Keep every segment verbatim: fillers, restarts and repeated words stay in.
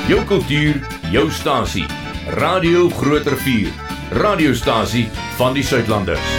Jou kultuur, jou stasie. Radio Groot Rivier. Radiostasie van die Suidlanders.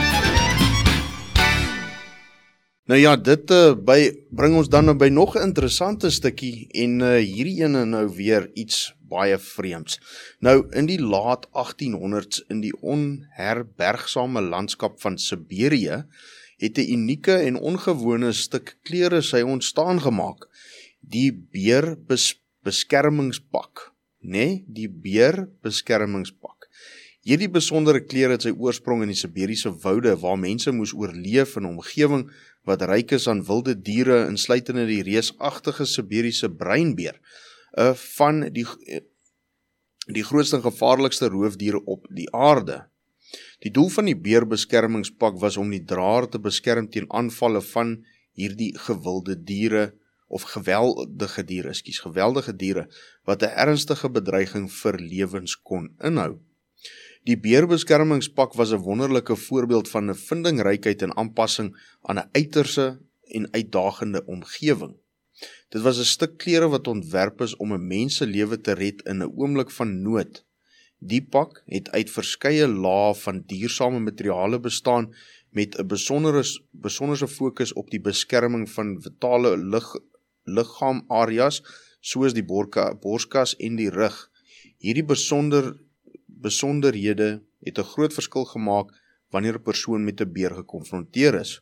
Nou ja, dit uh, by, bring ons dan by nog 'n interessante stukkie en uh, hierdie ene nou weer iets baie vreemds. Nou, in die laat achttienhonderd's in die onherbergsame landskap van Siberië het 'n unieke en ongewone stuk klere sy ontstaan gemaak. Die beer bes, beskermingspak, nee, die beer beskermingspak. Hierdie besondere klere het sy oorsprong in die Siberiese woude waar mense moes oorleef in 'n omgewing wat ryk is aan wilde diere, insluitende die reusagtige Siberiese breinbeer, uh, van die, die grootste en gevaarlikste roofdiere op die aarde. Die doel van die beerbeskermingspak was om die draer te beskerm teen aanvalle van hierdie gewilde diere, of geweldige diere, ekskuus, geweldige diere, wat 'n ernstige bedreiging vir lewens kon inhou. Die beerbeskermingspak was 'n wonderlike voorbeeld van 'n vindingrykheid en aanpassing aan 'n uiterse en uitdagende omgewing. Dit was 'n stuk klere wat ontwerp is om 'n mens se lewe te red in 'n oomblik van nood. Die pak het uit verskeie lae van duursame materiale bestaan met 'n besondere besondere fokus op die beskerming van vitale lig, liggaamareas soos die borka, borskas en die rug. Hierdie besonder besonderhede het 'n groot verskil gemaak wanneer 'n persoon met 'n beer gekonfronteer is.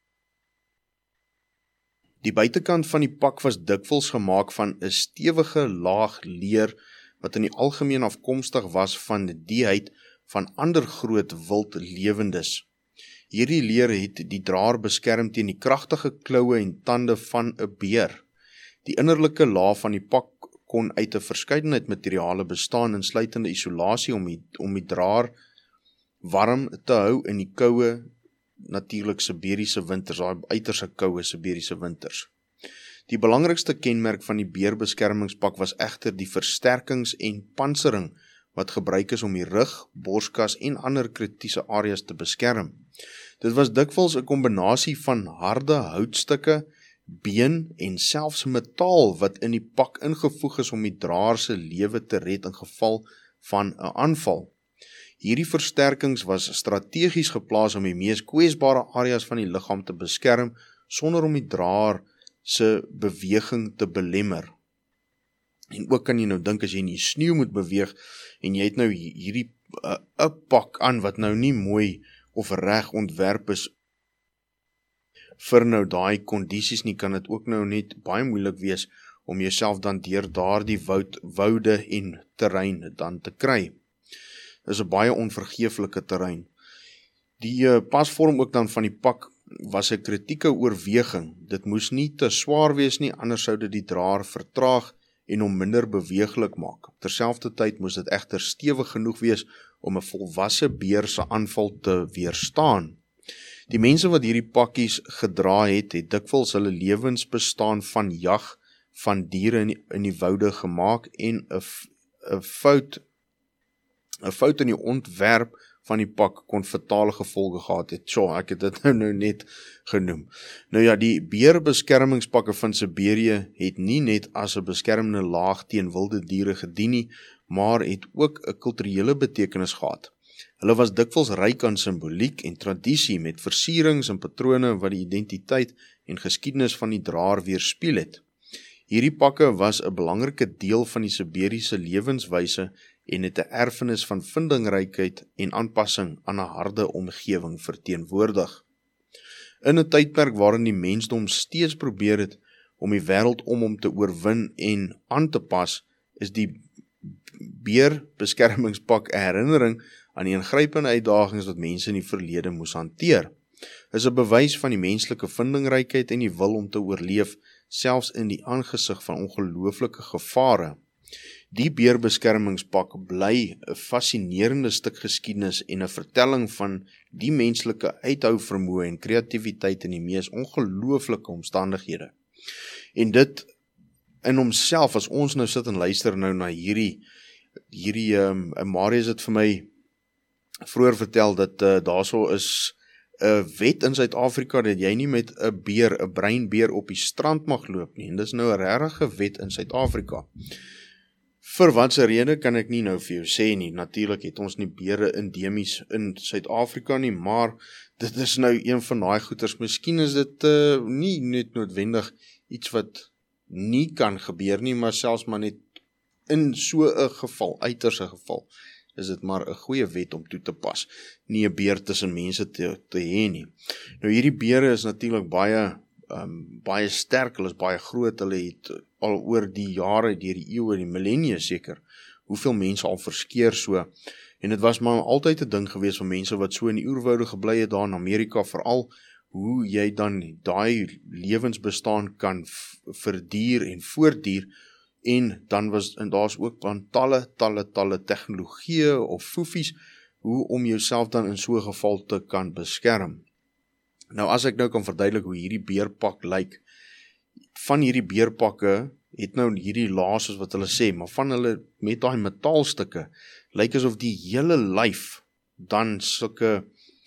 Die buitekant van die pak was dikwels gemaak van 'n stewige laag leer wat in die algemeen afkomstig was van die huid van ander groot wild lewendes. Hierdie leer het die draer beskerm teen die kragtige kloue en tande van 'n beer. Die innerlike laag van die pak kon uit 'n verskeidenheid materiale bestaan, insluitende isolasie om die, om die draer warm te hou in die koue, natuurlik Siberiese winters, daai uiterse koue Siberiese winters. Die belangrikste kenmerk van die beerbeskermingspak was egter die versterkings en pansering wat gebruik is om die rug, borskas en ander kritiese areas te beskerm. Dit was dikwels 'n kombinasie van harde houtstukke, been en selfs metaal wat in die pak ingevoeg is om die draer se lewe te red in geval van 'n aanval. Hierdie versterkings was strategies geplaas om die mees kwesbare areas van die liggaam te beskerm sonder om die draer se beweging te belemmer. En ook kan jy nou dink as jy in die sneeu moet beweeg en jy het nou hierdie 'n uh, pak aan wat nou nie mooi of reg ontwerp is vir nou daai kondisies nie, kan dit ook nou net baie moeilik wees om jouself dan deur daardie woud, woude en terrein dan te kry. Dit is 'n baie onvergeeflike terrein. Die uh, pasvorm ook dan van die pak was 'n kritieke oorweging. Dit moes nie te swaar wees nie, anders sou dit die draer vertraag en hom minder beweeglik maak. Terselfdertyd moes dit egter stewig genoeg wees om 'n volwasse beer se aanval te weerstaan. Die mense wat hierdie pakkies gedra het, het dikwels hulle lewens bestaan van jag van diere in die, in die woude gemaak en 'n 'n fout 'n fout in die ontwerp van die pak kon fatale gevolge gehad het. So, ek het dit nou, nou net genoem. Nou ja, die beerbeskermingspakke van Siberië het nie net as 'n beskermende laag teen wilde diere gedien nie, maar het ook 'n kulturele betekenis gehad. Hulle was dikwels ryk aan simboliek en tradisie met versierings en patrone wat die identiteit en geskiedenis van die draer weerspieël het. Hierdie pakke was 'n belangrike deel van die Siberiese lewenswyse en het 'n erfenis van vindingrykheid en aanpassing aan 'n harde omgewing verteenwoordig. In 'n tydperk waarin die mensdom steeds probeer het om die wêreld om hom te oorwin en aan te pas, is die beerbeskermingspak 'n herinnering aan die ingrypende uitdagings wat mense in die verlede moes hanteer. Is 'n bewys van die menslike vindingrykheid en die wil om te oorleef, selfs in die aangesig van ongelooflike gevare. Die beerbeskermingspak bly 'n fascinerende stuk geskiedenis en 'n vertelling van die menslike uithou vermoë en kreatiwiteit in die mees ongelooflike omstandighede. En dit in homself, as ons nou sit en luister nou na hierdie, hierdie, um, Marius het vir my vroeër vertel dat uh, daar so is 'n wet in Suid-Afrika dat jy nie met 'n beer, 'n breinbeer op die strand mag loop nie. En dis nou 'n regte wet in Suid-Afrika. Vir watse rede kan ek nie nou vir jou sê nie. Natuurlik het ons nie beere endemies in Suid-Afrika nie, maar dit is nou een van daai goeters. Miskien is dit uh, nie net noodwendig iets wat nie kan gebeur nie, maar selfs maar net in so 'n geval, uiters 'n geval, is dit maar 'n goeie wet om toe te pas. Nie 'n beer tussen mense te, te hê nie. Nou hierdie beere is natuurlik baie um, baie sterk, hulle is baie groot, hulle het al oor die jare, deur die eeue, die millennia seker, hoeveel mense al verskeer so. En dit was maar altyd 'n ding gewees van mense wat so in die oerwoude gebly het daar in Amerika, veral hoe jy dan daai lewensbestaan kan verduur en voortduur. En dan was, en daar's ook dan talle, talle, talle tegnologieë of foefies, hoe om jouself dan in so 'n geval te kan beskerm. Nou as ek nou kan verduidelik hoe hierdie beerpak lyk, van hierdie beerpakke het nou hierdie laas soos wat hulle sê, maar van hulle met daai metaalstukke, lyk asof die hele lyf dan sulke,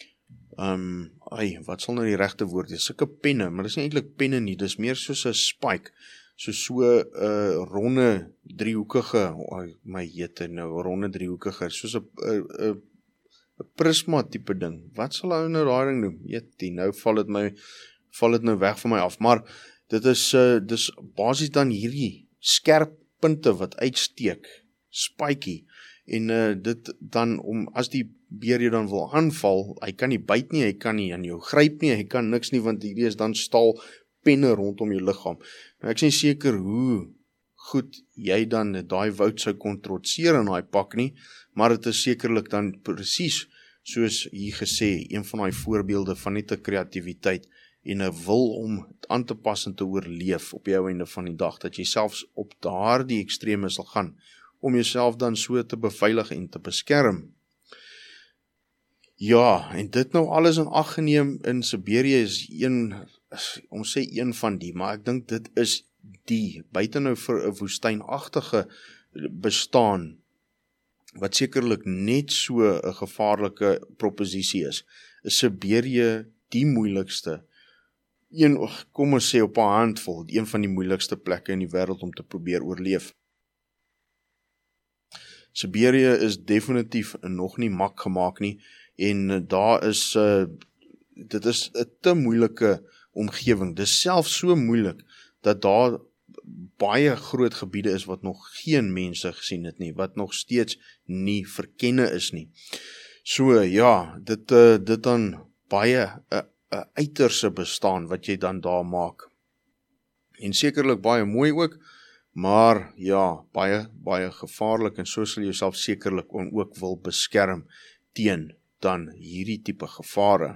um, ai, wat sal nou die regte woord wees, sulke penne, maar dis nie eintlik penne nie, dis meer soos 'n spike, so so 'n uh, ronde driehoekige, oh, my jete nou, ronde driehoekige, soos 'n 'n 'n prisma tipe ding. Wat sal ou nou daai ding noem? Jete, nou val dit my val dit nou weg van my af, maar dit is uh, dis basies dan hierdie skerp punte wat uitsteek, spiky, en uh, dit dan om as die beer jou dan wil aanval, hy kan nie byt nie, hy kan nie aan jou gryp nie, hy kan niks nie, want hierdie is dan staal penne rondom jou liggaam. Nou ek is nie seker hoe goed jy dan daai woud sou kon trotseer in daai pak nie, maar dit is sekerlik dan presies soos hier gesê, een van daai voorbeelde van net 'n kreatiwiteit en 'n wil om aan te pas en te oorleef op jou einde van die dag, dat jy selfs op daardie extreme sal gaan, om jouself dan so te beveilig en te beskerm. Ja, en dit nou alles in ag geneem in Siberië is een, ons sê een van die, maar ek dink dit is die, buite nou vir 'n woestynagtige bestaan, wat sekerlik net so 'n gevaarlike proposisie is, is Siberië die moeilikste, een, kom ons sê op 'n handvol, een van die moeilikste plekke in die wêreld om te probeer oorleef. Siberië is definitief nog nie mak gemaak nie, en daar is, uh, dit is 'n te moeilike omgewing, dit is selfs so moeilik, dat daar baie groot gebiede is wat nog geen mense gesien het nie, wat nog steeds nie verkenne is nie. So ja, dit, uh, dit dan baie 'n uh, uh, uiterse bestaan wat jy dan daar maak. En sekerlik baie mooi ook, maar ja, baie, baie gevaarlik, en so sal jy jouself sekerlik ook wil beskerm teen dan hierdie tipe gevare.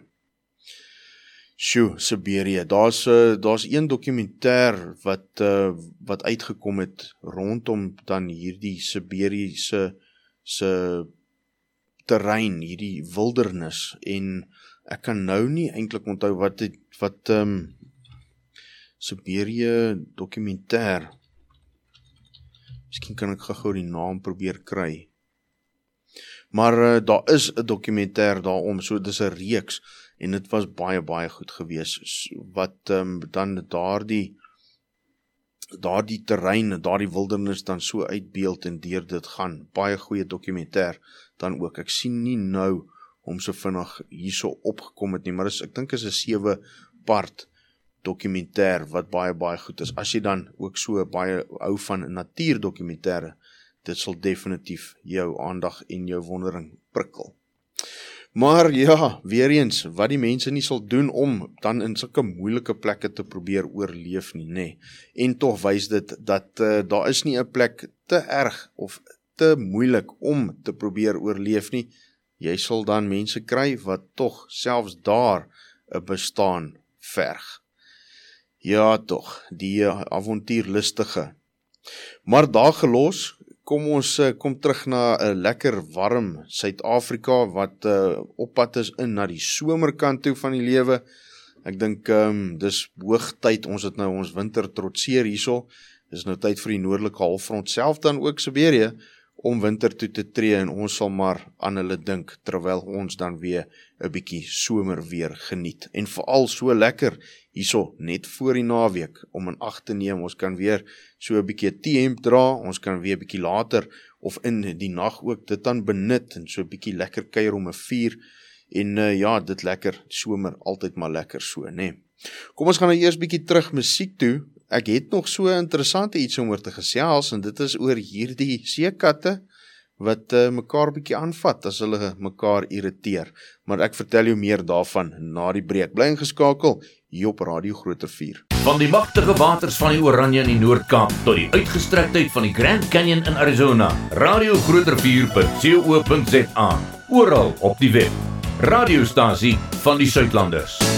Sjoe, Siberië, daar's uh, daar's een dokumentêr wat uh, wat uitgekom het rondom dan hierdie Siberiese se terrein, hierdie wildernis, en ek kan nou nie eintlik onthou wat het, wat um, Siberië dokumentêr, miskien kan ek gou-gou die naam probeer kry. Maar uh, daar is 'n dokumentêr daarom, so dis 'n reeks, en dit was baie, baie goed gewees, wat um, dan daardie, daardie terrein, daardie wildernis dan so uitbeeld en deur dit gaan. Baie goeie dokumentêr dan ook. Ek sien nie nou om so vinnig hierso opgekom het nie, maar is, ek dink is 'n sewe part dokumentêr wat baie, baie goed is. As jy dan ook so baie hou van natuurdokumentêre, dit sal definitief jou aandag en jou wondering prikkel. Maar ja, weer eens, wat die mense nie sal doen om dan in sulke moeilike plekke te probeer oorleef nie, nê. En tog wys dit dat uh, daar is nie 'n plek te erg of te moeilik om te probeer oorleef nie. Jy sal dan mense kry wat tog selfs daar 'n bestaan verg. Ja tog, die avontuurlustige. Maar daar gelos, kom ons kom terug na 'n lekker warm Suid-Afrika wat uh, op pad is in na die somerkant toe van die lewe. Ek dink um, dis hoogtyd, ons het nou ons winter trotseer hierso. Dis nou tyd vir die noordelike halfrond self dan ook Siberië om winter toe te tree en ons sal maar aan hulle dink, terwyl ons dan weer 'n bietjie somerweer geniet. En veral so lekker hierso, net voor die naweek, om in ag te neem, ons kan weer so 'n bietjie 'n T-hemp dra, ons kan weer 'n bietjie later, of in die nag ook, dit dan benut, en so 'n bietjie lekker kuier om 'n vuur, en uh, ja, dit lekker, somer, altyd maar lekker so, né? Kom ons gaan nou eers bietjie terug musiek toe. Ek het nog so interessante iets om oor te gesels, en dit is oor hierdie seekatte, wat uh, mekaar bietjie aanvat, as hulle mekaar irriteer. Maar ek vertel jou meer daarvan na die breek. Bly ingeskakel, hier op Radio Groot Rivier. Van die magtige waters van die Oranje in die Noord-Kaap tot die uitgestrektheid van die Grand Canyon in Arizona. Radio Groot Rivier punt co punt za. Oral op die web. Radiostasie van die Suidlanders.